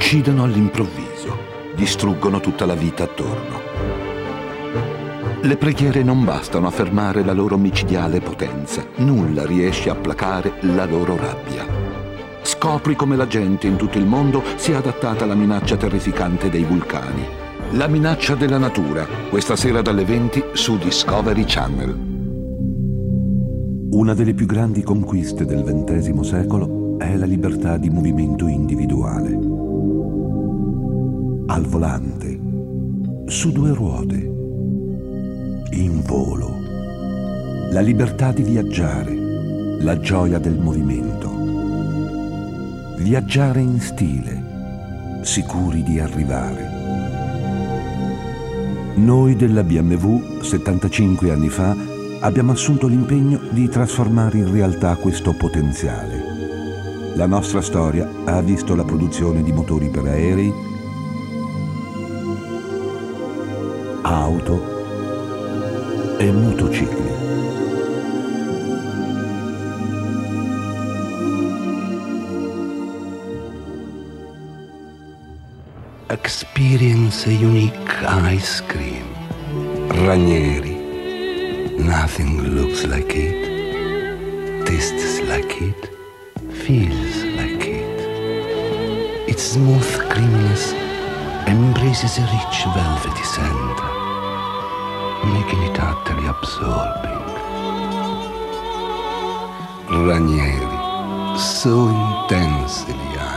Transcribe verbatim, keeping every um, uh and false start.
uccidono all'improvviso, distruggono tutta la vita attorno. Le preghiere non bastano a fermare la loro micidiale potenza, nulla riesce a placare la loro rabbia. Scopri come la gente in tutto il mondo si è adattata alla minaccia terrificante dei vulcani. La minaccia della natura, questa sera dalle venti su Discovery Channel. Una delle più grandi conquiste del ventesimo secolo è la libertà di movimento individuale. Al volante, su due ruote, in volo. La libertà di viaggiare, la gioia del movimento. Viaggiare in stile, sicuri di arrivare. Noi della B M W, settantacinque anni fa, abbiamo assunto l'impegno di trasformare in realtà questo potenziale. La nostra storia ha visto la produzione di motori per aerei, auto e motocicli. Experience a unique ice cream. Ranieri. Nothing looks like it, tastes like it, feels like it. Its smooth creaminess embraces a rich velvety center, making it utterly absorbing. Ranieri, so intensely